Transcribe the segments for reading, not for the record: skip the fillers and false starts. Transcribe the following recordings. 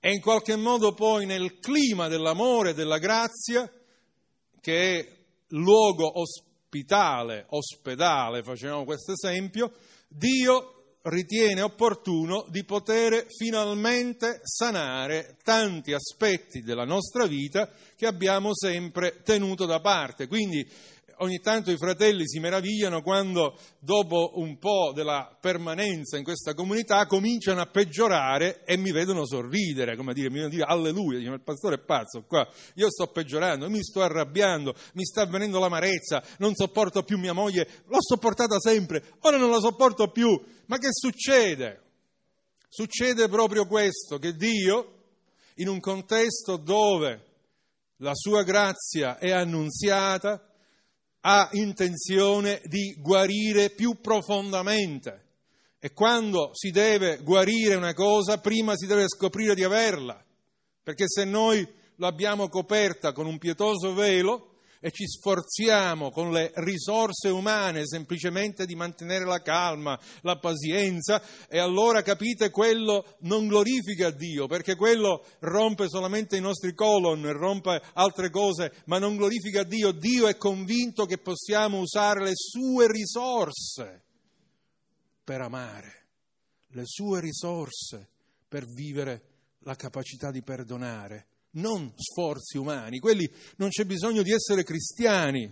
e in qualche modo poi nel clima dell'amore e della grazia, che è luogo ospedale, facciamo questo esempio, Dio ritiene opportuno di poter finalmente sanare tanti aspetti della nostra vita che abbiamo sempre tenuto da parte. Quindi ogni tanto i fratelli si meravigliano quando dopo un po' della permanenza in questa comunità cominciano a peggiorare e mi vedono sorridere, come dire, mi vedono dire alleluia, dicono il pastore è pazzo qua, io sto peggiorando, mi sto arrabbiando, mi sta avvenendo l'amarezza, non sopporto più mia moglie, l'ho sopportata sempre, ora non la sopporto più. Ma che succede? Succede proprio questo, che Dio, in un contesto dove la sua grazia è annunziata, ha intenzione di guarire più profondamente. E quando si deve guarire una cosa, prima si deve scoprire di averla. Perché se noi l'abbiamo coperta con un pietoso velo e ci sforziamo con le risorse umane semplicemente di mantenere la calma, la pazienza, e allora capite, quello non glorifica Dio, perché quello rompe solamente i nostri colon, rompe altre cose, ma non glorifica Dio. Dio è convinto che possiamo usare le sue risorse per amare, le sue risorse per vivere la capacità di perdonare. Non sforzi umani, quelli non c'è bisogno di essere cristiani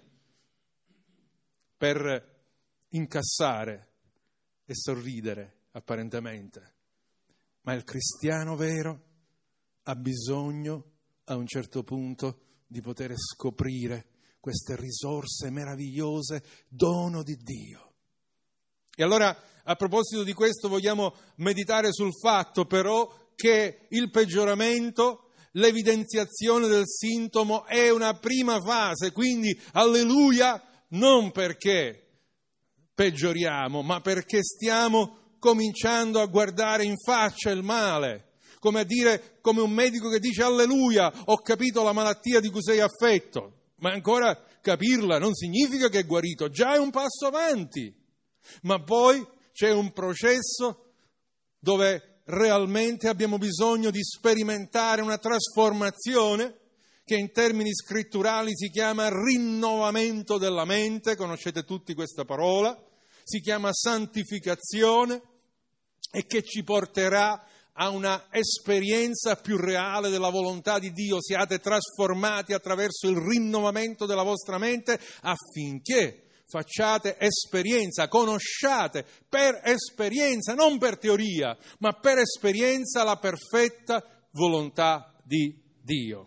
per incassare e sorridere apparentemente, ma il cristiano vero ha bisogno a un certo punto di poter scoprire queste risorse meravigliose, dono di Dio. E allora, a proposito di questo, vogliamo meditare sul fatto però che il peggioramento, l'evidenziazione del sintomo è una prima fase, quindi alleluia, non perché peggioriamo, ma perché stiamo cominciando a guardare in faccia il male, come a dire, come un medico che dice alleluia, ho capito la malattia di cui sei affetto, ma ancora capirla non significa che è guarito, già è un passo avanti, ma poi c'è un processo dove realmente abbiamo bisogno di sperimentare una trasformazione che in termini scritturali si chiama rinnovamento della mente, conoscete tutti questa parola, si chiama santificazione e che ci porterà a una esperienza più reale della volontà di Dio. Siate trasformati attraverso il rinnovamento della vostra mente affinché facciate esperienza, conosciate per esperienza, non per teoria, ma per esperienza la perfetta volontà di Dio.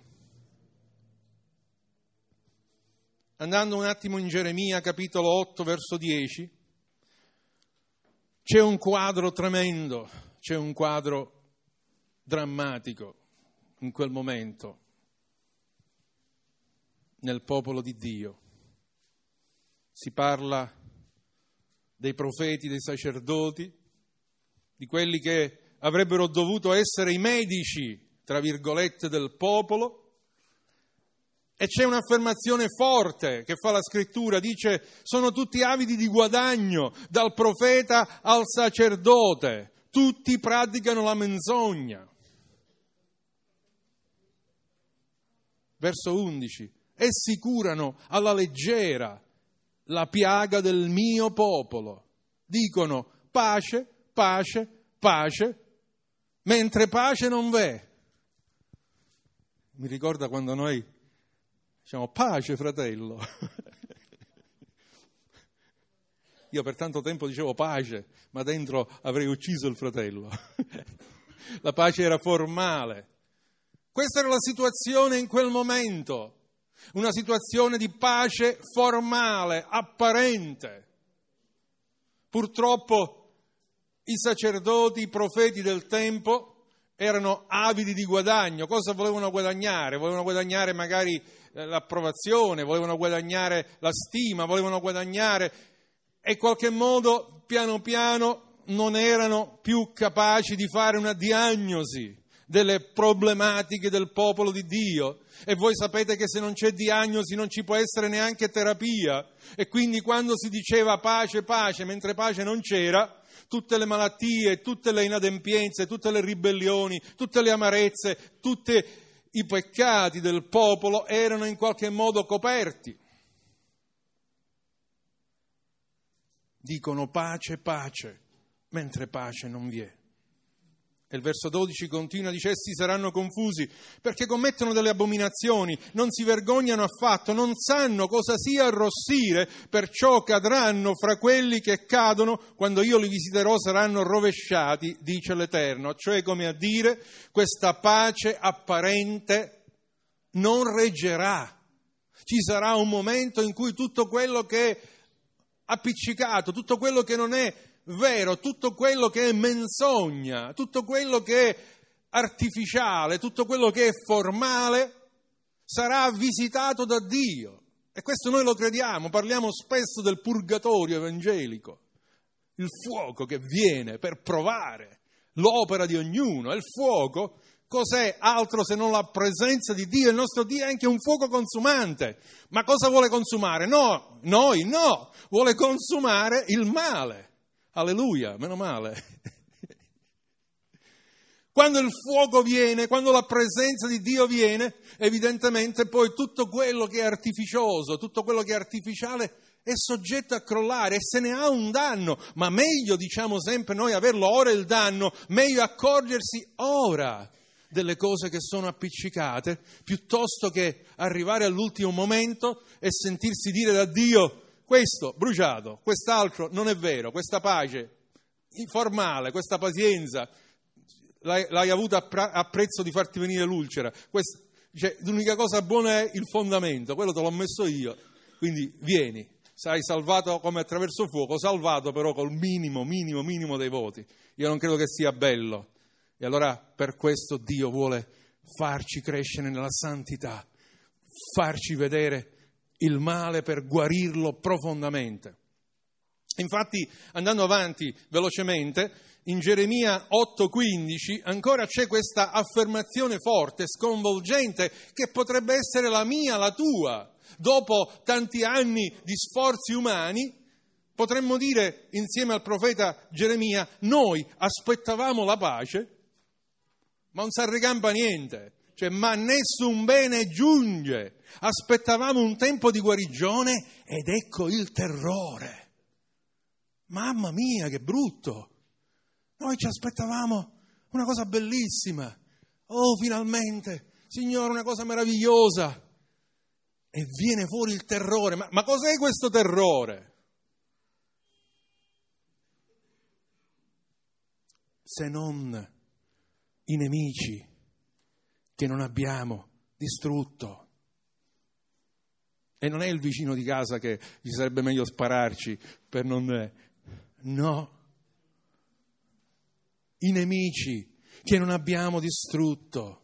Andando un attimo in Geremia, capitolo 8, verso 10, c'è un quadro tremendo, c'è un quadro drammatico in quel momento nel popolo di Dio. Si parla dei profeti, dei sacerdoti, di quelli che avrebbero dovuto essere i medici, tra virgolette, del popolo. E c'è un'affermazione forte che fa la scrittura, dice: sono tutti avidi di guadagno, dal profeta al sacerdote, tutti praticano la menzogna. Verso 11, essi curano alla leggera la piaga del mio popolo. Dicono pace, pace, pace, mentre pace non v'è. Mi ricorda quando noi diciamo pace fratello. Io per tanto tempo dicevo pace, ma dentro avrei ucciso il fratello. La pace era formale. Questa era la situazione in quel momento. Una situazione di pace formale, apparente. Purtroppo i sacerdoti, i profeti del tempo erano avidi di guadagno. Cosa volevano guadagnare? Volevano guadagnare magari l'approvazione, volevano guadagnare la stima, volevano guadagnare, e in qualche modo piano piano non erano più capaci di fare una diagnosi delle problematiche del popolo di Dio. E voi sapete che se non c'è diagnosi non ci può essere neanche terapia, e quindi quando si diceva pace, pace, mentre pace non c'era, tutte le malattie, tutte le inadempienze, tutte le ribellioni, tutte le amarezze, tutti i peccati del popolo erano in qualche modo coperti. Dicono pace, pace, mentre pace non vi è. E il verso 12 continua, dice: essi saranno confusi perché commettono delle abominazioni, non si vergognano affatto, non sanno cosa sia arrossire, perciò cadranno fra quelli che cadono, quando io li visiterò saranno rovesciati, dice l'Eterno. Cioè, come a dire, questa pace apparente non reggerà. Ci sarà un momento in cui tutto quello che è appiccicato, tutto quello che non è vero, tutto quello che è menzogna, tutto quello che è artificiale, tutto quello che è formale, sarà visitato da Dio. E questo noi lo crediamo, parliamo spesso del purgatorio evangelico, il fuoco che viene per provare l'opera di ognuno. E il fuoco cos'è altro se non la presenza di Dio? Il nostro Dio è anche un fuoco consumante. Ma cosa vuole consumare? No, vuole consumare il male. Alleluia, meno male. Quando il fuoco viene, quando la presenza di Dio viene, evidentemente poi tutto quello che è artificioso, tutto quello che è artificiale è soggetto a crollare e se ne ha un danno. Ma meglio, diciamo sempre noi, averlo ora il danno, meglio accorgersi ora delle cose che sono appiccicate, piuttosto che arrivare all'ultimo momento e sentirsi dire da Dio: questo bruciato, quest'altro non è vero, questa pace formale, questa pazienza l'hai avuta a prezzo di farti venire l'ulcera. L'unica cosa buona è il fondamento, quello te l'ho messo io, quindi vieni, sarai salvato come attraverso fuoco, salvato però col minimo dei voti. Io non credo che sia bello. E allora per questo Dio vuole farci crescere nella santità, farci vedere il male per guarirlo profondamente. Infatti, andando avanti velocemente, in Geremia 8,15 ancora c'è questa affermazione forte, sconvolgente, che potrebbe essere la mia, la tua. Dopo tanti anni di sforzi umani, potremmo dire insieme al profeta Geremia: noi aspettavamo la pace, ma non si arrecampa niente. Ma nessun bene giunge. Aspettavamo un tempo di guarigione ed ecco il terrore. Mamma mia, che brutto! Noi ci aspettavamo una cosa bellissima. Oh, finalmente, Signore, una cosa meravigliosa. E viene fuori il terrore. Ma cos'è questo terrore? Se non i nemici che non abbiamo distrutto. E non è il vicino di casa che gli sarebbe meglio spararci per non... No. I nemici che non abbiamo distrutto.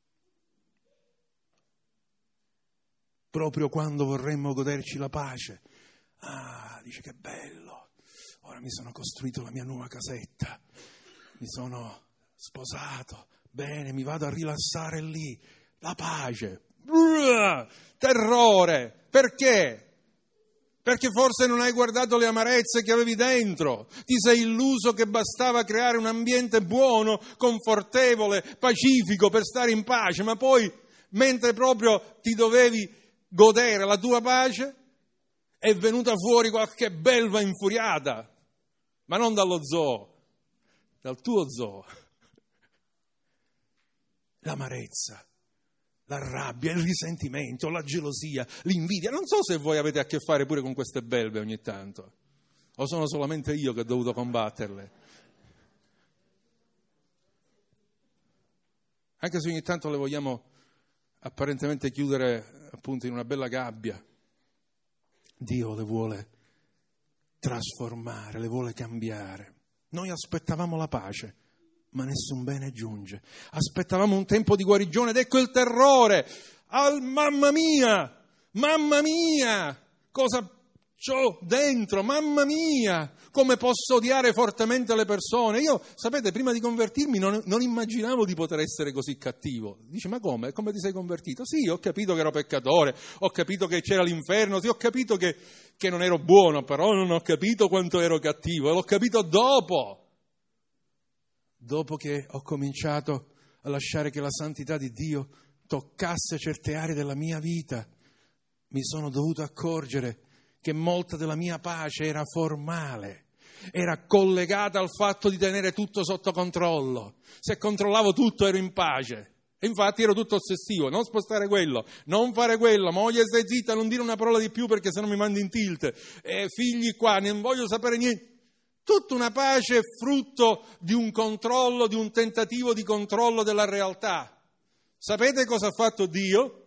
Proprio quando vorremmo goderci la pace. Ah, dice che bello. Ora mi sono costruito la mia nuova casetta. Mi sono sposato. Bene, mi vado a rilassare lì. La pace. Terrore. Perché? Perché forse non hai guardato le amarezze che avevi dentro. Ti sei illuso che bastava creare un ambiente buono, confortevole, pacifico per stare in pace, ma poi, mentre proprio ti dovevi godere la tua pace, è venuta fuori qualche belva infuriata, ma non dallo zoo, dal tuo zoo. L'amarezza, la rabbia, il risentimento, la gelosia, l'invidia. Non so se voi avete a che fare pure con queste belve ogni tanto, o sono solamente io che ho dovuto combatterle. Anche se ogni tanto le vogliamo apparentemente chiudere appunto in una bella gabbia, Dio le vuole trasformare, le vuole cambiare. Noi aspettavamo la pace, ma nessun bene giunge. Aspettavamo un tempo di guarigione ed ecco il terrore. Mamma mia, cosa c'ho dentro, mamma mia, come posso odiare fortemente le persone. Io, sapete, prima di convertirmi non immaginavo di poter essere così cattivo. Dice, ma come? Come ti sei convertito? Sì, ho capito che ero peccatore, ho capito che c'era l'inferno, sì, ho capito che non ero buono, però non ho capito quanto ero cattivo, e l'ho capito dopo che ho cominciato a lasciare che la santità di Dio toccasse certe aree della mia vita. Mi sono dovuto accorgere che molta della mia pace era formale, era collegata al fatto di tenere tutto sotto controllo. Se controllavo tutto ero in pace. E infatti ero tutto ossessivo, non spostare quello, non fare quello, moglie stai zitta, non dire una parola di più perché sennò mi mandi in tilt, figli qua, non voglio sapere niente. Tutta una pace frutto di un controllo, di un tentativo di controllo della realtà. Sapete cosa ha fatto Dio?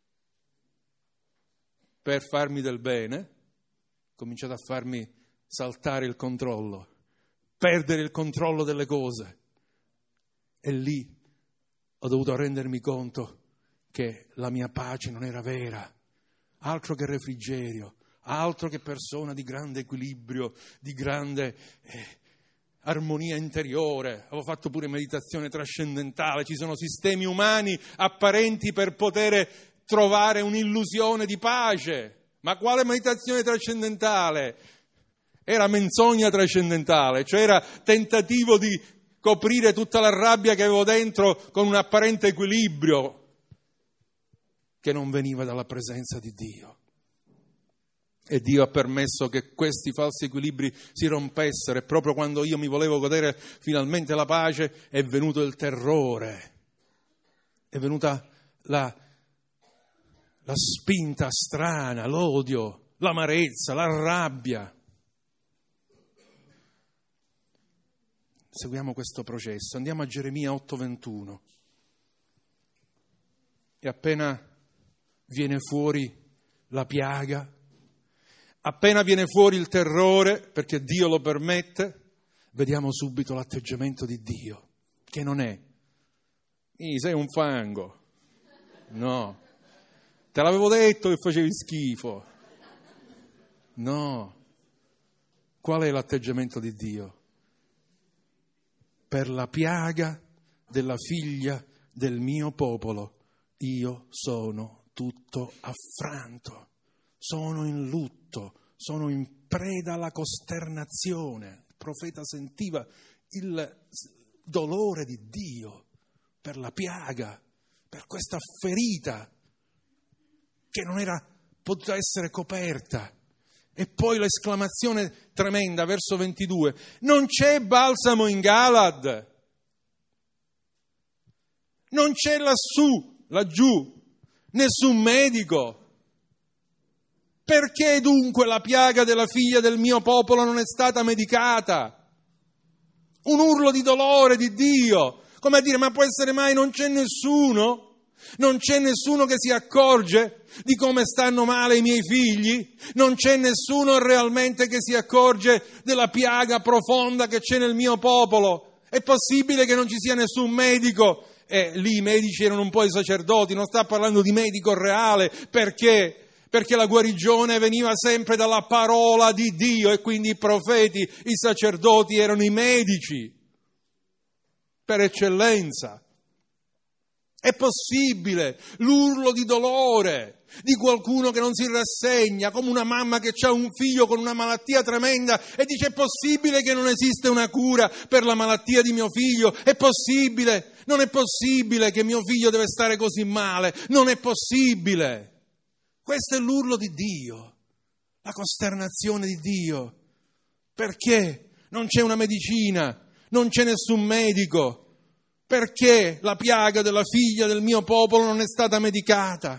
Per farmi del bene, ha cominciato a farmi saltare il controllo, perdere il controllo delle cose. E lì ho dovuto rendermi conto che la mia pace non era vera, altro che refrigerio, altro che persona di grande equilibrio, di grande armonia interiore. Avevo fatto pure meditazione trascendentale, ci sono sistemi umani apparenti per poter trovare un'illusione di pace. Ma quale meditazione trascendentale? Era menzogna trascendentale, cioè era tentativo di coprire tutta la rabbia che avevo dentro con un apparente equilibrio che non veniva dalla presenza di Dio. E Dio ha permesso che questi falsi equilibri si rompessero, e proprio quando io mi volevo godere finalmente la pace è venuto il terrore, è venuta la spinta strana, l'odio, l'amarezza, la rabbia. Seguiamo questo processo, andiamo a Geremia 8:21. E appena viene fuori la piaga, appena viene fuori il terrore, perché Dio lo permette, vediamo subito l'atteggiamento di Dio, che non è: sei un fango. No. Te l'avevo detto che facevi schifo. No. Qual è l'atteggiamento di Dio? Per la piaga della figlia del mio popolo io sono tutto affranto, sono in lutto, sono in preda alla costernazione. Il profeta sentiva il dolore di Dio per la piaga, per questa ferita che non era potuta essere coperta. E poi l'esclamazione tremenda, verso 22, non c'è balsamo in Galad, non c'è laggiù, nessun medico. Perché dunque la piaga della figlia del mio popolo non è stata medicata? Un urlo di dolore di Dio, come a dire, ma può essere mai, non c'è nessuno? Non c'è nessuno che si accorge di come stanno male i miei figli? Non c'è nessuno realmente che si accorge della piaga profonda che c'è nel mio popolo? È possibile che non ci sia nessun medico? Lì i medici erano un po' i sacerdoti, non sta parlando di medico reale, perché la guarigione veniva sempre dalla parola di Dio, e quindi i profeti, i sacerdoti erano i medici per eccellenza. È possibile l'urlo di dolore di qualcuno che non si rassegna, come una mamma che ha un figlio con una malattia tremenda e dice: è possibile che non esiste una cura per la malattia di mio figlio? È possibile? Non è possibile che mio figlio deve stare così male? Non è possibile. Questo è l'urlo di Dio, la costernazione di Dio. Perché non c'è una medicina, non c'è nessun medico? Perché la piaga della figlia del mio popolo non è stata medicata?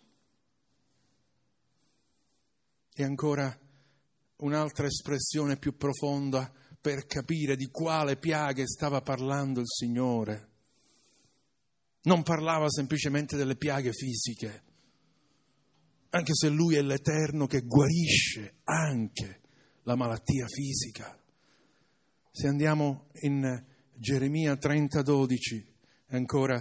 E ancora un'altra espressione più profonda per capire di quale piaghe stava parlando il Signore. Non parlava semplicemente delle piaghe fisiche, anche se Lui è l'Eterno che guarisce anche la malattia fisica. Se andiamo in Geremia 30:12, ancora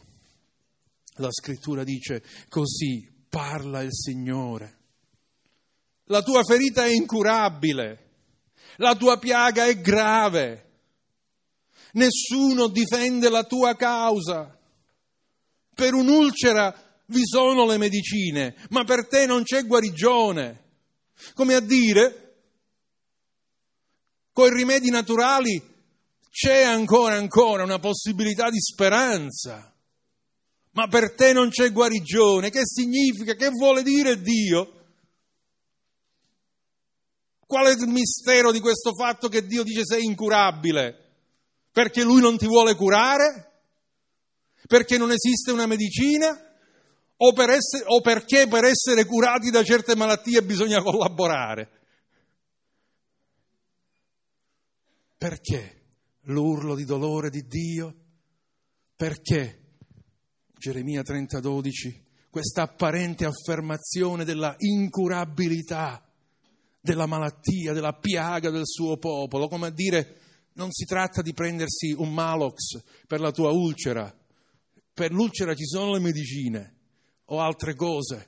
la scrittura dice: così parla il Signore. La tua ferita è incurabile, la tua piaga è grave, nessuno difende la tua causa. Per un'ulcera vi sono le medicine, ma per te non c'è guarigione. Come a dire, con i rimedi naturali c'è ancora una possibilità di speranza, ma per te non c'è guarigione. Che significa? Che vuole dire Dio? Qual è il mistero di questo fatto che Dio dice sei incurabile? Perché Lui non ti vuole curare? Perché non esiste una medicina? O perché per essere curati da certe malattie bisogna collaborare? Perché l'urlo di dolore di Dio? Perché Geremia 30:12, questa apparente affermazione della incurabilità della malattia, della piaga del suo popolo, come a dire, non si tratta di prendersi un Malox per la tua ulcera, per l'ulcera ci sono le medicine o altre cose,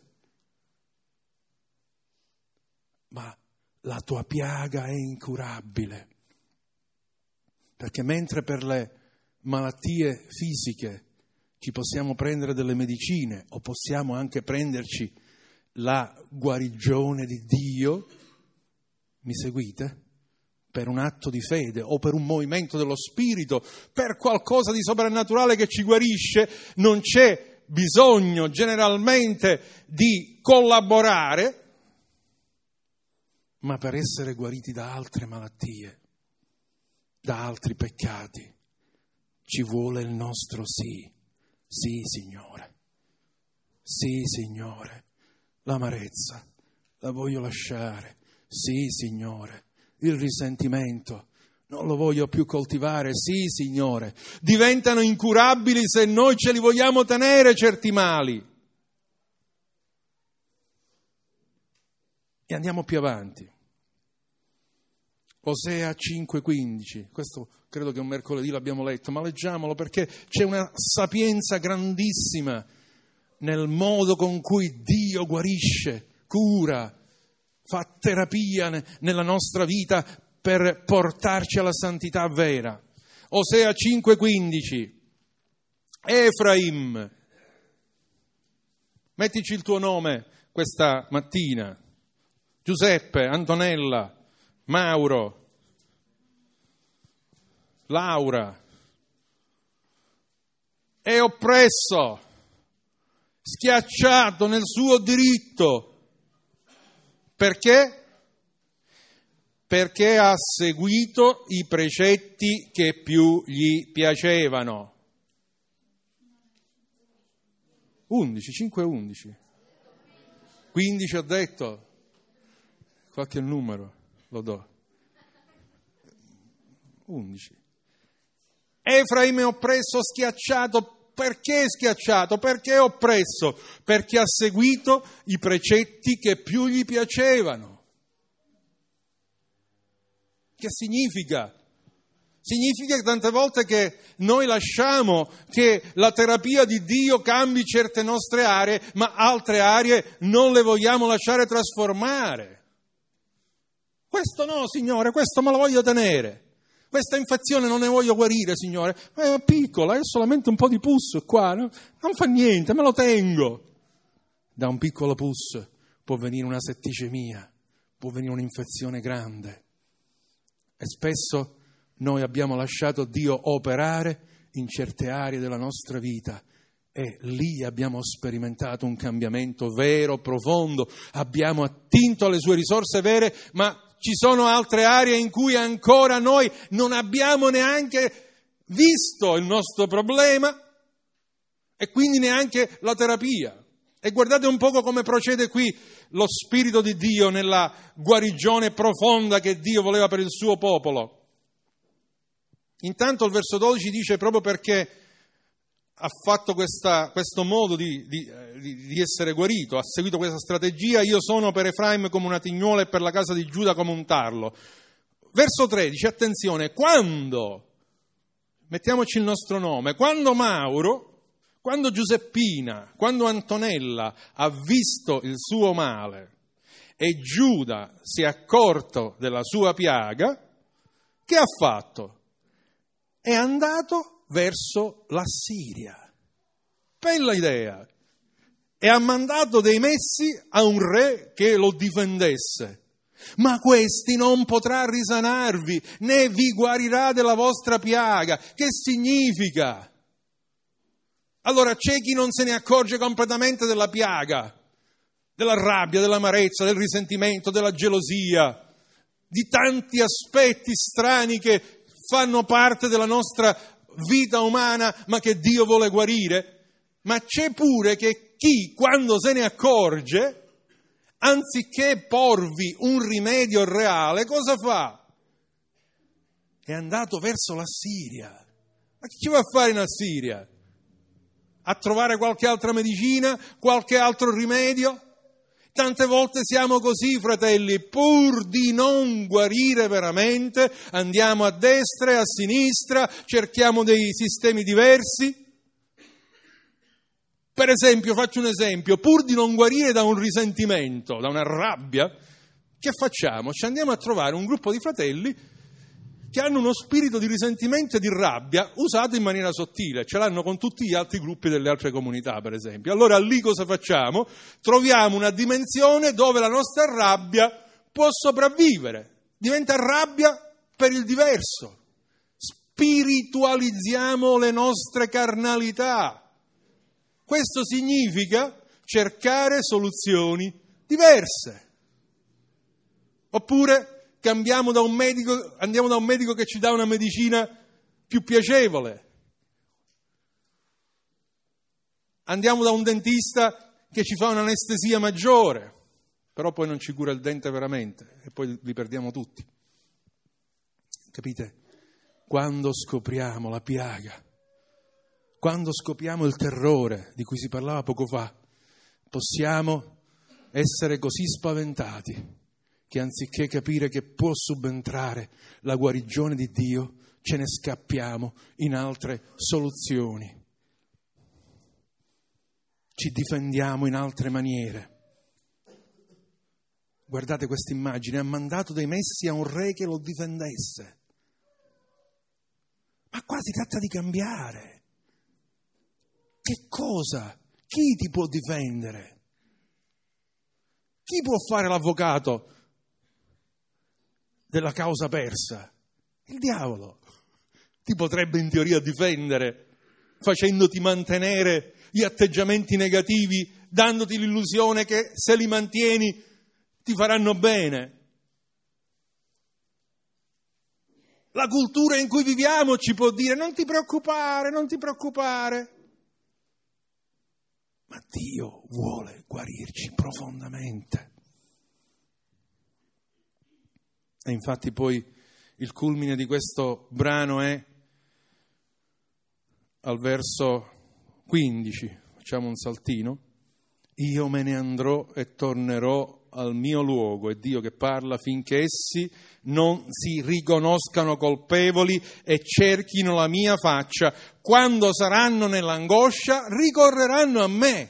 ma la tua piaga è incurabile, perché mentre per le malattie fisiche ci possiamo prendere delle medicine o possiamo anche prenderci la guarigione di Dio, mi seguite? Per un atto di fede o per un movimento dello Spirito, per qualcosa di soprannaturale che ci guarisce, non c'è bisogno generalmente di collaborare, ma per essere guariti da altre malattie, da altri peccati, ci vuole il nostro sì. Sì, Signore. Sì, Signore. L'amarezza la voglio lasciare. Sì, Signore, il risentimento non lo voglio più coltivare. Sì, Signore, diventano incurabili se noi ce li vogliamo tenere certi mali. E andiamo più avanti. Osea 5,15, questo credo che un mercoledì l'abbiamo letto, ma leggiamolo perché c'è una sapienza grandissima nel modo con cui Dio guarisce, cura, fa terapia nella nostra vita per portarci alla santità vera. Osea 5,15. Efraim, mettici il tuo nome questa mattina. Giuseppe, Antonella, Mauro, Laura. È oppresso, schiacciato nel suo diritto. Perché? Perché ha seguito i precetti che più gli piacevano. 11, 5-11. 15 ho detto. Qualche numero lo do. 11. Efraim è oppresso, schiacciato. Perché è schiacciato? Perché è oppresso? Perché ha seguito i precetti che più gli piacevano. Che significa? Significa tante volte che noi lasciamo che la terapia di Dio cambi certe nostre aree, ma altre aree non le vogliamo lasciare trasformare. Questo no, Signore, questo me lo voglio tenere. Questa infezione non ne voglio guarire, Signore. È piccola, è solamente un po' di pus qua, no? Non fa niente, me lo tengo. Da un piccolo pus può venire una setticemia, può venire un'infezione grande. E spesso noi abbiamo lasciato Dio operare in certe aree della nostra vita e lì abbiamo sperimentato un cambiamento vero, profondo, abbiamo attinto alle sue risorse vere, ma ci sono altre aree in cui ancora noi non abbiamo neanche visto il nostro problema e quindi neanche la terapia. E guardate un poco come procede qui lo Spirito di Dio nella guarigione profonda che Dio voleva per il suo popolo. Intanto il verso 12 dice proprio perché ha fatto questo modo di essere guarito, ha seguito questa strategia: io sono per Efraim come una tignuola e per la casa di Giuda come un tarlo. Verso 13, attenzione, quando, mettiamoci il nostro nome, quando Mauro, quando Giuseppina, quando Antonella ha visto il suo male e Giuda si è accorto della sua piaga, che ha fatto? È andato verso l'Assiria. Bella idea! E ha mandato dei messi a un re che lo difendesse. Ma questi non potrà risanarvi, né vi guarirà della vostra piaga. Che significa? Allora c'è chi non se ne accorge completamente della piaga, della rabbia, dell'amarezza, del risentimento, della gelosia, di tanti aspetti strani che fanno parte della nostra vita umana, ma che Dio vuole guarire. Ma c'è pure che chi, quando se ne accorge, anziché porvi un rimedio reale, cosa fa? È andato verso l'Assiria. Ma chi ci va a fare in Assiria? A trovare qualche altra medicina, qualche altro rimedio? Tante volte siamo così, fratelli, pur di non guarire veramente, andiamo a destra e a sinistra, cerchiamo dei sistemi diversi. Per esempio, faccio un esempio, pur di non guarire da un risentimento, da una rabbia, che facciamo? Ci andiamo a trovare un gruppo di fratelli che hanno uno spirito di risentimento e di rabbia usato in maniera sottile, ce l'hanno con tutti gli altri gruppi delle altre comunità, per esempio. Allora lì cosa facciamo? Troviamo una dimensione dove la nostra rabbia può sopravvivere, diventa rabbia per il diverso. Spiritualizziamo le nostre carnalità. Questo significa cercare soluzioni diverse. Oppure andiamo da un medico che ci dà una medicina più piacevole. Andiamo da un dentista che ci fa un'anestesia maggiore, però poi non ci cura il dente veramente e poi li perdiamo tutti. Capite? Quando scopriamo la piaga, quando scopriamo il terrore di cui si parlava poco fa, possiamo essere così spaventati che anziché capire che può subentrare la guarigione di Dio, ce ne scappiamo in altre soluzioni. Ci difendiamo in altre maniere. Guardate questa immagine, ha mandato dei messi a un re che lo difendesse. Ma qua si tratta di cambiare. Che cosa? Chi ti può difendere? Chi può fare l'avvocato della causa persa? Il diavolo. Ti potrebbe in teoria difendere facendoti mantenere gli atteggiamenti negativi, dandoti l'illusione che se li mantieni ti faranno bene. La cultura in cui viviamo ci può dire non ti preoccupare, non ti preoccupare. Ma Dio vuole guarirci profondamente. E infatti poi il culmine di questo brano è al verso 15, facciamo un saltino. Io me ne andrò e tornerò al mio luogo, è Dio che parla, finché essi non si riconoscano colpevoli e cerchino la mia faccia. Quando saranno nell'angoscia, ricorreranno a me.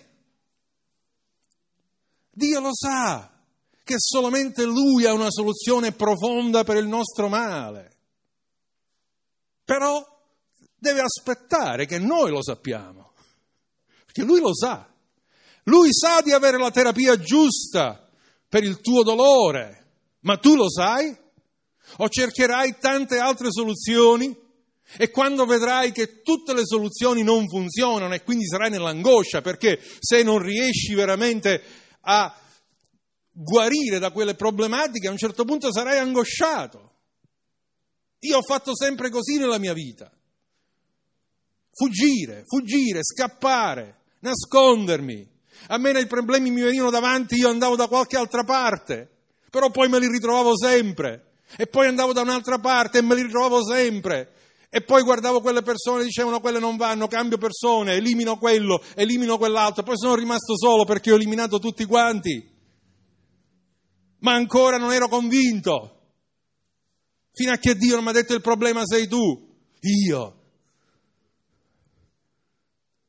Dio lo sa che solamente Lui ha una soluzione profonda per il nostro male. Però deve aspettare che noi lo sappiamo, perché Lui lo sa. Lui sa di avere la terapia giusta per il tuo dolore, ma tu lo sai? O cercherai tante altre soluzioni e quando vedrai che tutte le soluzioni non funzionano e quindi sarai nell'angoscia, perché se non riesci veramente a guarire da quelle problematiche, a un certo punto sarai angosciato. Io ho fatto sempre così nella mia vita. Fuggire, scappare, nascondermi. A me nei problemi mi venivano davanti, io andavo da qualche altra parte, però poi me li ritrovavo sempre. E poi andavo da un'altra parte e me li ritrovavo sempre. E poi guardavo quelle persone, dicevano quelle non vanno, cambio persone, elimino quello, elimino quell'altro. Poi sono rimasto solo perché ho eliminato tutti quanti. Ma ancora non ero convinto. Fino a che Dio non mi ha detto il problema sei tu. Io.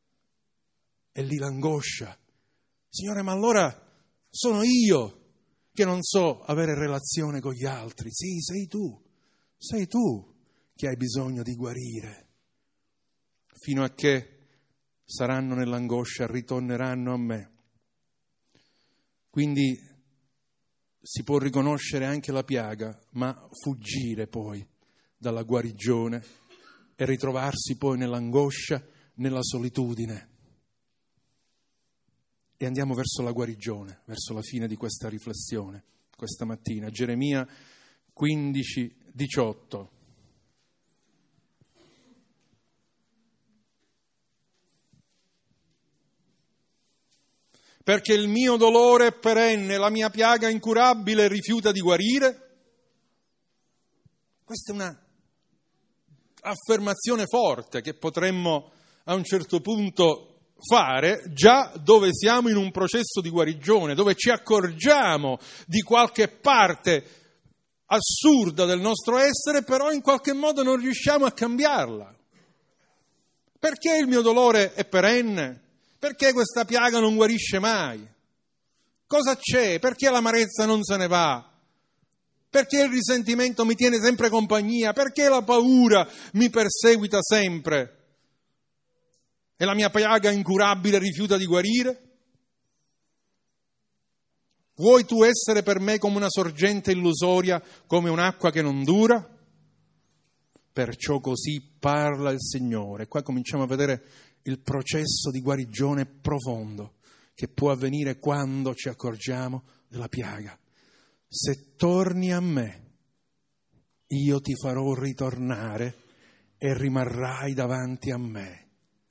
E lì l'angoscia. Signore, ma allora sono io che non so avere relazione con gli altri. Sì, sei tu che hai bisogno di guarire, fino a che saranno nell'angoscia, ritorneranno a me. Quindi si può riconoscere anche la piaga, ma fuggire poi dalla guarigione e ritrovarsi poi nell'angoscia, nella solitudine. E andiamo verso la guarigione, verso la fine di questa riflessione, questa mattina. Geremia 15, 18. Perché il mio dolore è perenne, la mia piaga incurabile rifiuta di guarire. Questa è una affermazione forte che potremmo a un certo punto fare già dove siamo in un processo di guarigione, dove ci accorgiamo di qualche parte assurda del nostro essere, però in qualche modo non riusciamo a cambiarla. Perché il mio dolore è perenne? Perché questa piaga non guarisce mai? Cosa c'è? Perché l'amarezza non se ne va? Perché il risentimento mi tiene sempre compagnia? Perché la paura mi perseguita sempre? E la mia piaga incurabile rifiuta di guarire? Vuoi tu essere per me come una sorgente illusoria, come un'acqua che non dura? Perciò così parla il Signore. Qua cominciamo a vedere il processo di guarigione profondo che può avvenire quando ci accorgiamo della piaga. Se torni a me, io ti farò ritornare e rimarrai davanti a me.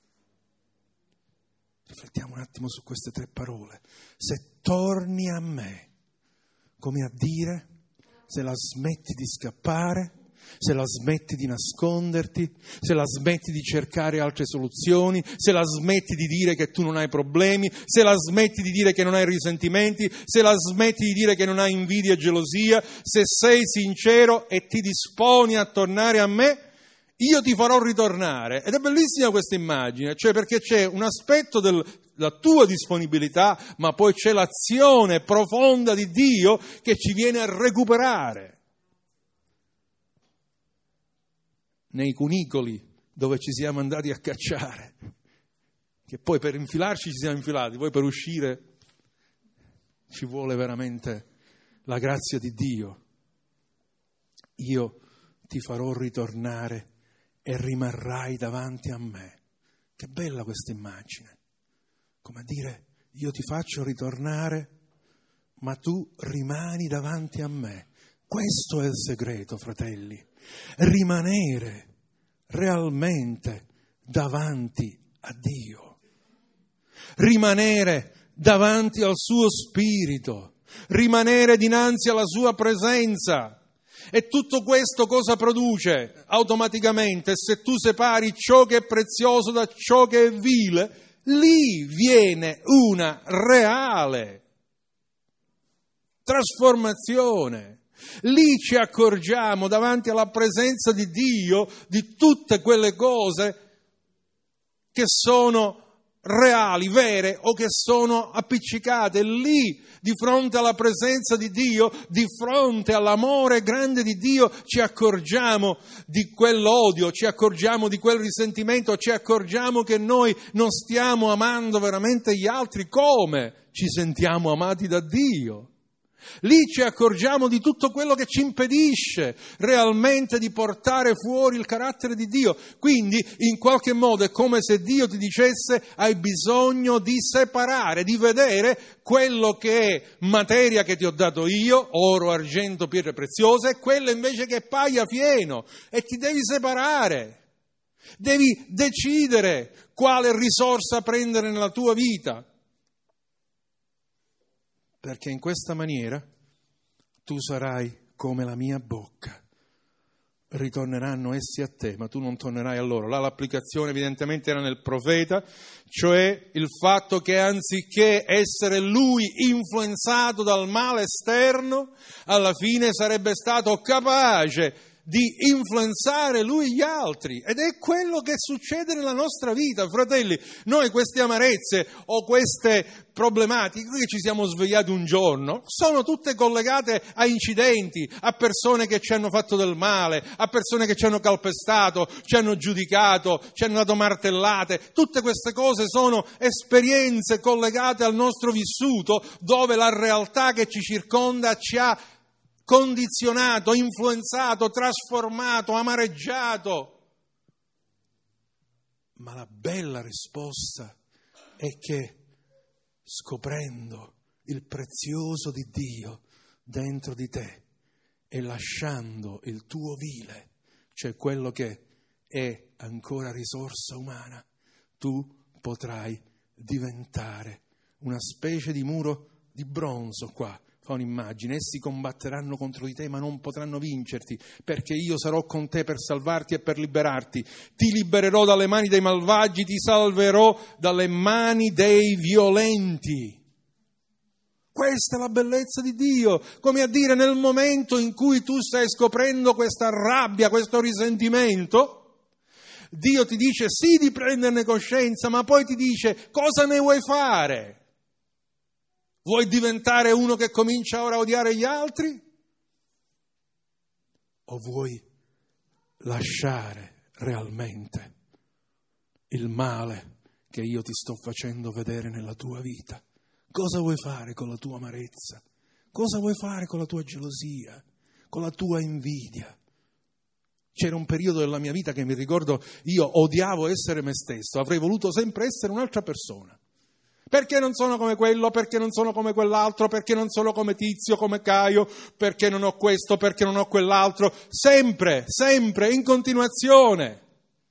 Riflettiamo un attimo su queste 3 parole. Se torni a me, come a dire, se la smetti di scappare, se la smetti di nasconderti, se la smetti di cercare altre soluzioni, se la smetti di dire che tu non hai problemi, se la smetti di dire che non hai risentimenti, se la smetti di dire che non hai invidia e gelosia, se sei sincero e ti disponi a tornare a me, io ti farò ritornare. Ed è bellissima questa immagine, cioè perché c'è un aspetto della tua disponibilità, ma poi c'è l'azione profonda di Dio che ci viene a recuperare. Nei cunicoli dove ci siamo andati a cacciare, che poi per infilarci ci siamo infilati, poi per uscire ci vuole veramente la grazia di Dio. Io ti farò ritornare e rimarrai davanti a me. Che bella questa immagine, come a dire, io ti faccio ritornare, ma tu rimani davanti a me. Questo è il segreto, fratelli, rimanere realmente davanti a Dio, rimanere davanti al suo Spirito, rimanere dinanzi alla sua presenza. E tutto questo cosa produce? Automaticamente, se tu separi ciò che è prezioso da ciò che è vile, lì viene una reale trasformazione. Lì ci accorgiamo davanti alla presenza di Dio di tutte quelle cose che sono reali, vere o che sono appiccicate. Lì, di fronte alla presenza di Dio, di fronte all'amore grande di Dio, ci accorgiamo di quell'odio, ci accorgiamo di quel risentimento, ci accorgiamo che noi non stiamo amando veramente gli altri come ci sentiamo amati da Dio. Lì ci accorgiamo di tutto quello che ci impedisce realmente di portare fuori il carattere di Dio. Quindi, in qualche modo, è come se Dio ti dicesse: hai bisogno di separare, di vedere quello che è materia che ti ho dato io, oro, argento, pietre preziose, e quello invece che è paia, fieno. E ti devi separare. Devi decidere quale risorsa prendere nella tua vita. Perché in questa maniera tu sarai come la mia bocca. Ritorneranno essi a te, ma tu non tornerai a loro. Là l'applicazione evidentemente era nel profeta, cioè il fatto che anziché essere lui influenzato dal male esterno, alla fine sarebbe stato capace di influenzare lui e gli altri, ed è quello che succede nella nostra vita, fratelli. Noi queste amarezze o queste problematiche che ci siamo svegliati un giorno sono tutte collegate a incidenti, a persone che ci hanno fatto del male, a persone che ci hanno calpestato, ci hanno giudicato, ci hanno dato martellate. Tutte queste cose sono esperienze collegate al nostro vissuto, dove la realtà che ci circonda ci ha condizionato, influenzato, trasformato, amareggiato. Ma la bella risposta è che, scoprendo il prezioso di Dio dentro di te e lasciando il tuo vile, cioè quello che è ancora risorsa umana, tu potrai diventare una specie di muro di bronzo qua. Fa un'immagine: essi combatteranno contro di te ma non potranno vincerti, perché io sarò con te per salvarti e per liberarti. Ti libererò dalle mani dei malvagi, ti salverò dalle mani dei violenti. Questa è la bellezza di Dio, come a dire, nel momento in cui tu stai scoprendo questa rabbia, questo risentimento, Dio ti dice sì di prenderne coscienza, ma poi ti dice: cosa ne vuoi fare? Vuoi diventare uno che comincia ora a odiare gli altri? O vuoi lasciare realmente il male che io ti sto facendo vedere nella tua vita? Cosa vuoi fare con la tua amarezza? Cosa vuoi fare con la tua gelosia? Con la tua invidia? C'era un periodo della mia vita che mi ricordo, io odiavo essere me stesso, avrei voluto sempre essere un'altra persona. Perché non sono come quello, perché non sono come quell'altro, perché non sono come Tizio, come Caio, perché non ho questo, perché non ho quell'altro, sempre, in continuazione.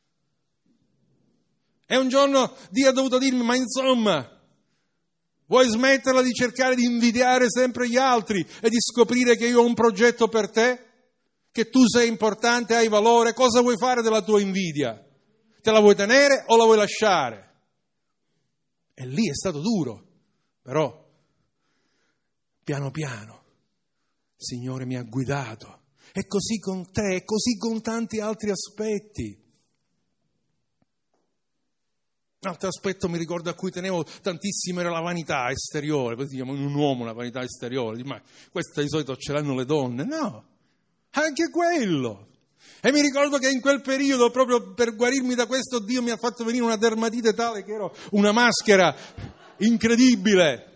E un giorno Dio ha dovuto dirmi: ma insomma, vuoi smetterla di cercare di invidiare sempre gli altri e di scoprire che io ho un progetto per te? Che tu sei importante, hai valore? Cosa vuoi fare della tua invidia? Te la vuoi tenere o la vuoi lasciare? E lì è stato duro, però piano piano il Signore mi ha guidato. È così con te, è così con tanti altri aspetti. Un altro aspetto mi ricordo a cui tenevo tantissimo era la vanità esteriore. Poi si chiama un uomo la vanità esteriore. Ma questa di solito ce l'hanno le donne. No, anche quello. E mi ricordo che in quel periodo, proprio per guarirmi da questo, Dio mi ha fatto venire una dermatite tale che ero una maschera incredibile.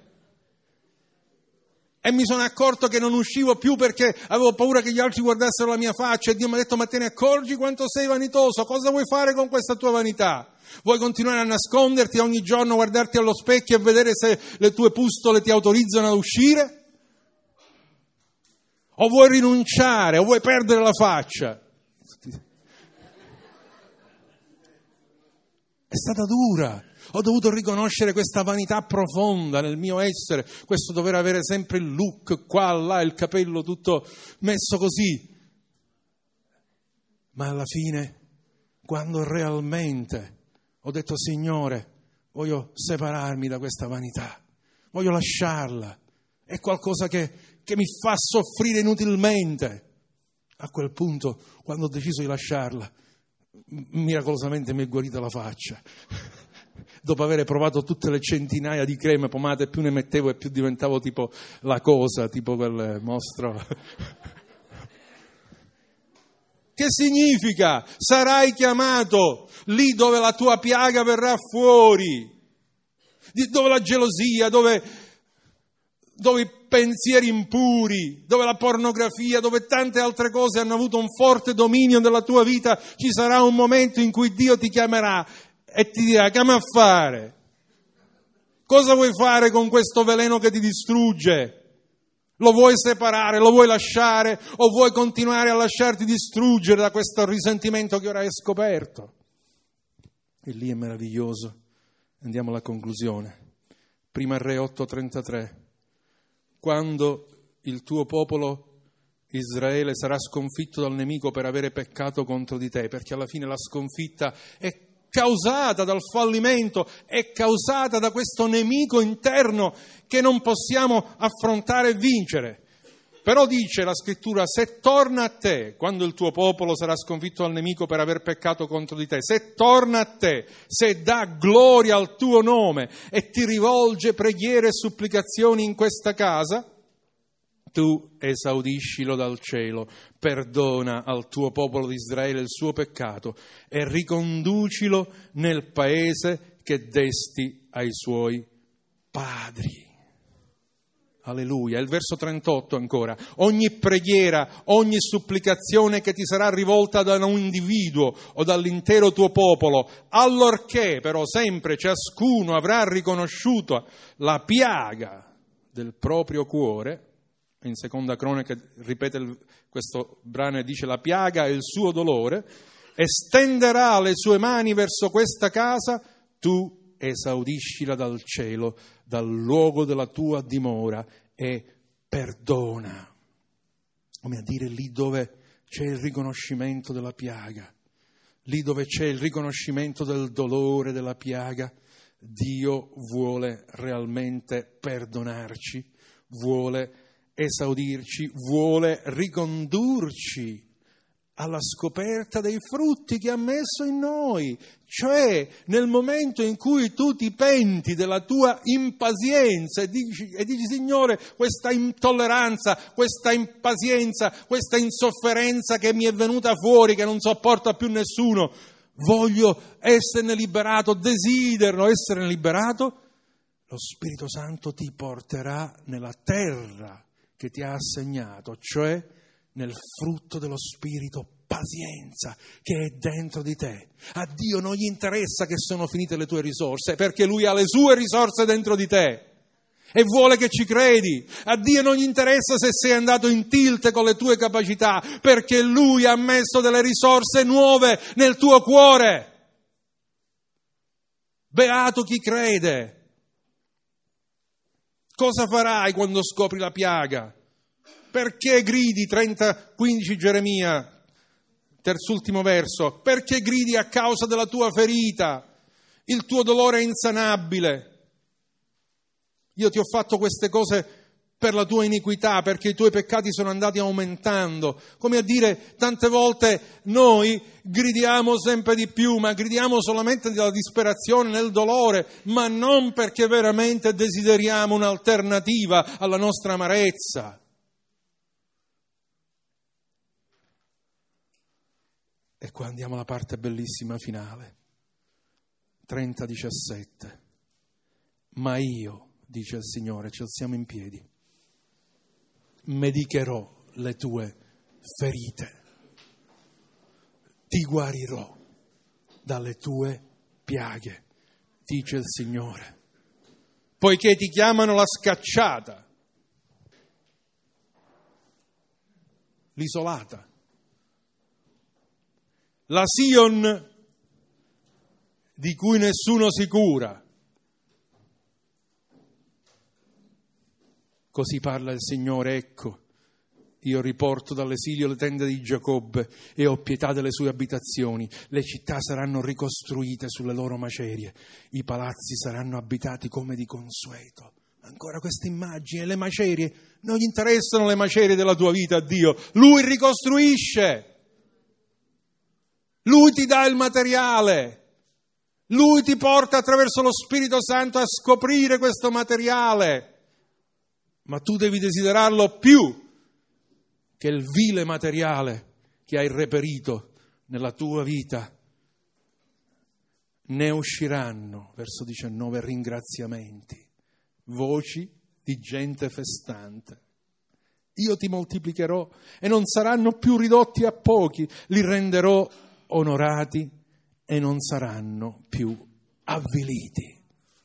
E mi sono accorto che non uscivo più perché avevo paura che gli altri guardassero la mia faccia. E Dio mi ha detto: ma te ne accorgi quanto sei vanitoso? Cosa vuoi fare con questa tua vanità? Vuoi continuare a nasconderti ogni giorno, guardarti allo specchio e vedere se le tue pustole ti autorizzano ad uscire? O vuoi rinunciare? O vuoi perdere la faccia? È stata dura, ho dovuto riconoscere questa vanità profonda nel mio essere, questo dover avere sempre il look qua, là, il capello tutto messo così. Ma alla fine, quando realmente ho detto: Signore, voglio separarmi da questa vanità, voglio lasciarla, è qualcosa che mi fa soffrire inutilmente. A quel punto, quando ho deciso di lasciarla, miracolosamente mi è guarita la faccia. Dopo aver provato tutte le centinaia di creme, pomate, più ne mettevo e più diventavo tipo la cosa, tipo quel mostro. Che significa? Sarai chiamato lì dove la tua piaga verrà fuori, dove la gelosia, dove i pensieri impuri, dove la pornografia, dove tante altre cose hanno avuto un forte dominio nella tua vita. Ci sarà un momento in cui Dio ti chiamerà e ti dirà: che mi a fare? Cosa vuoi fare con questo veleno che ti distrugge? Lo vuoi separare, lo vuoi lasciare, o vuoi continuare a lasciarti distruggere da questo risentimento che ora hai scoperto? E lì è meraviglioso. Andiamo alla conclusione. Prima Re 8:33. Quando il tuo popolo Israele sarà sconfitto dal nemico per avere peccato contro di te, perché alla fine la sconfitta è causata dal fallimento, è causata da questo nemico interno che non possiamo affrontare e vincere. Però dice la Scrittura, se torna a te, quando il tuo popolo sarà sconfitto dal nemico per aver peccato contro di te, se torna a te, se dà gloria al tuo nome e ti rivolge preghiere e supplicazioni in questa casa, tu esaudiscilo dal cielo, perdona al tuo popolo di Israele il suo peccato e riconducilo nel paese che desti ai suoi padri. Alleluia. Il verso 38 ancora. Ogni preghiera, ogni supplicazione che ti sarà rivolta da un individuo o dall'intero tuo popolo, allorché però sempre ciascuno avrà riconosciuto la piaga del proprio cuore, in Seconda Cronaca ripete questo brano e dice la piaga è il suo dolore, e stenderà le sue mani verso questa casa, tu esaudiscila dal cielo, dal luogo della tua dimora e perdona. Come a dire, lì dove c'è il riconoscimento della piaga, lì dove c'è il riconoscimento del dolore della piaga, Dio vuole realmente perdonarci, vuole esaudirci, vuole ricondurci alla scoperta dei frutti che ha messo in noi. Cioè, nel momento in cui tu ti penti della tua impazienza e dici Signore, questa intolleranza, questa impazienza, questa insofferenza che mi è venuta fuori, che non sopporta più nessuno, voglio esserne liberato, desidero esserne liberato, lo Spirito Santo ti porterà nella terra che ti ha assegnato, cioè nel frutto dello Spirito, pazienza, che è dentro di te. A Dio non gli interessa che sono finite le tue risorse, perché Lui ha le sue risorse dentro di te e vuole che ci credi. A Dio non gli interessa se sei andato in tilt con le tue capacità, perché Lui ha messo delle risorse nuove nel tuo cuore. Beato chi crede. Cosa farai quando scopri la piaga? Perché gridi 30:15 Geremia, terzultimo verso? Perché gridi a causa della tua ferita? Il tuo dolore è insanabile. Io ti ho fatto queste cose per la tua iniquità, perché i tuoi peccati sono andati aumentando. Come a dire, tante volte noi gridiamo sempre di più, ma gridiamo solamente nella disperazione, nel dolore, ma non perché veramente desideriamo un'alternativa alla nostra amarezza. E qua andiamo alla parte bellissima finale, 30:17. Ma io, dice il Signore, ci alziamo in piedi, medicherò le tue ferite, ti guarirò dalle tue piaghe, dice il Signore, poiché ti chiamano la scacciata, l'isolata, la Sion di cui nessuno si cura. Così parla il Signore, ecco, io riporto dall'esilio le tende di Giacobbe e ho pietà delle sue abitazioni. Le città saranno ricostruite sulle loro macerie, i palazzi saranno abitati come di consueto. Ancora queste immagini, le macerie, non gli interessano le macerie della tua vita a Dio, Lui ricostruisce. Lui ti dà il materiale, Lui ti porta attraverso lo Spirito Santo a scoprire questo materiale, ma tu devi desiderarlo più che il vile materiale che hai reperito nella tua vita. Ne usciranno, verso 19, ringraziamenti, voci di gente festante. Io ti moltiplicherò e non saranno più ridotti a pochi, li renderò onorati e non saranno più avviliti.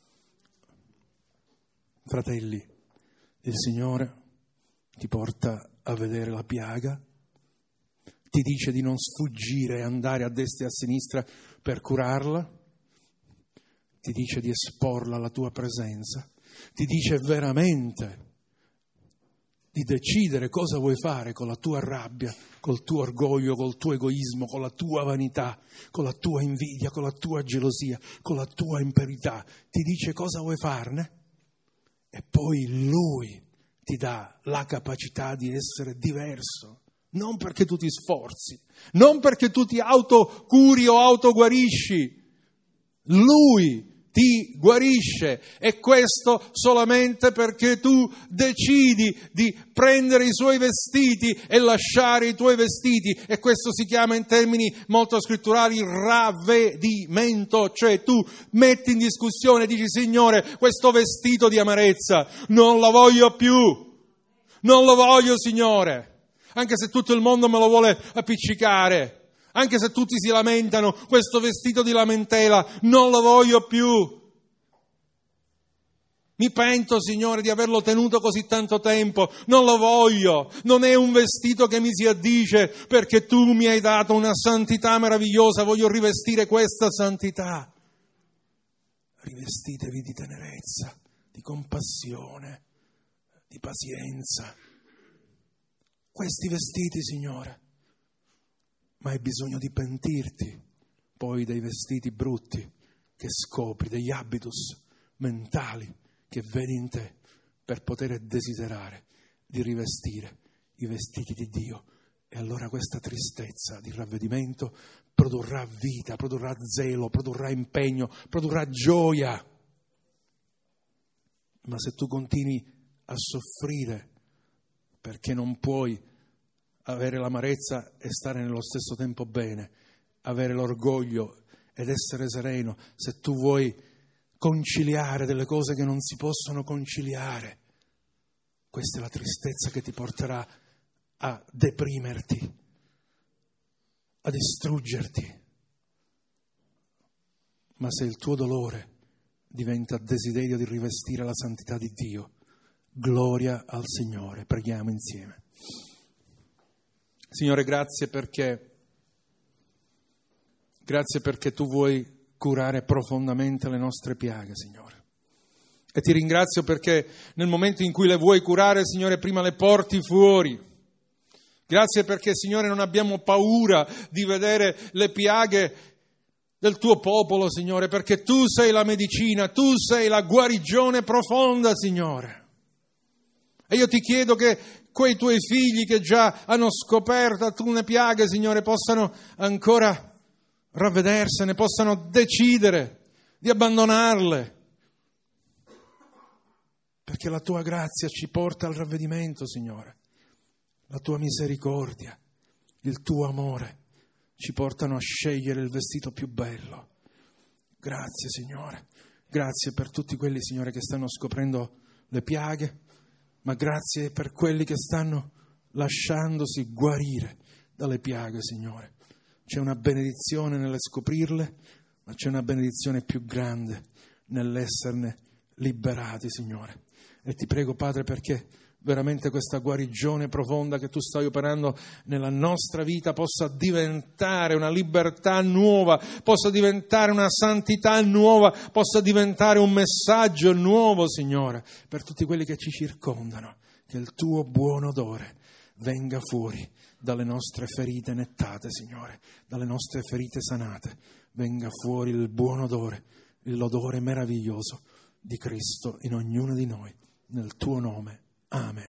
Fratelli, il Signore ti porta a vedere la piaga, ti dice di non sfuggire e andare a destra e a sinistra per curarla, ti dice di esporla alla tua presenza, ti dice veramente di decidere cosa vuoi fare con la tua rabbia, col tuo orgoglio, col tuo egoismo, con la tua vanità, con la tua invidia, con la tua gelosia, con la tua imperità. Ti dice cosa vuoi farne e poi Lui ti dà la capacità di essere diverso. Non perché tu ti sforzi, non perché tu ti autocuri o autoguarisci. Lui ti guarisce, e questo solamente perché tu decidi di prendere i suoi vestiti e lasciare i tuoi vestiti, e questo si chiama in termini molto scritturali ravvedimento, cioè tu metti in discussione e dici: Signore, questo vestito di amarezza non lo voglio più, non lo voglio, Signore, anche se tutto il mondo me lo vuole appiccicare. Anche se tutti si lamentano, questo vestito di lamentela non lo voglio più. Mi pento, Signore, di averlo tenuto così tanto tempo. Non lo voglio. Non è un vestito che mi si addice, perché tu mi hai dato una santità meravigliosa. Voglio rivestire questa santità. Rivestitevi di tenerezza, di compassione, di pazienza. Questi vestiti, Signore. Ma hai bisogno di pentirti poi dei vestiti brutti che scopri, degli habitus mentali che vedi in te, per poter desiderare di rivestire i vestiti di Dio. E allora questa tristezza di ravvedimento produrrà vita, produrrà zelo, produrrà impegno, produrrà gioia. Ma se tu continui a soffrire perché non puoi avere l'amarezza e stare nello stesso tempo bene, avere l'orgoglio ed essere sereno, se tu vuoi conciliare delle cose che non si possono conciliare, questa è la tristezza che ti porterà a deprimerti, a distruggerti. Ma se il tuo dolore diventa desiderio di rivestire la santità di Dio, gloria al Signore. Preghiamo insieme. Signore, grazie perché tu vuoi curare profondamente le nostre piaghe, Signore. E ti ringrazio perché nel momento in cui le vuoi curare, Signore, prima le porti fuori. Grazie perché, Signore, non abbiamo paura di vedere le piaghe del tuo popolo, Signore, perché tu sei la medicina, tu sei la guarigione profonda, Signore. E io ti chiedo che quei tuoi figli che già hanno scoperto alcune piaghe, Signore, possano ancora ravvedersene, possano decidere di abbandonarle. Perché la tua grazia ci porta al ravvedimento, Signore. La tua misericordia, il tuo amore ci portano a scegliere il vestito più bello. Grazie, Signore. Grazie per tutti quelli, Signore, che stanno scoprendo le piaghe, ma grazie per quelli che stanno lasciandosi guarire dalle piaghe, Signore. C'è una benedizione nelle scoprirle, ma c'è una benedizione più grande nell'esserne liberati, Signore. E ti prego, Padre, perché veramente questa guarigione profonda che tu stai operando nella nostra vita possa diventare una libertà nuova, possa diventare una santità nuova, possa diventare un messaggio nuovo, Signore, per tutti quelli che ci circondano, che il tuo buon odore venga fuori dalle nostre ferite nettate, Signore, dalle nostre ferite sanate, venga fuori il buon odore, l'odore meraviglioso di Cristo in ognuno di noi, nel tuo nome. Amen.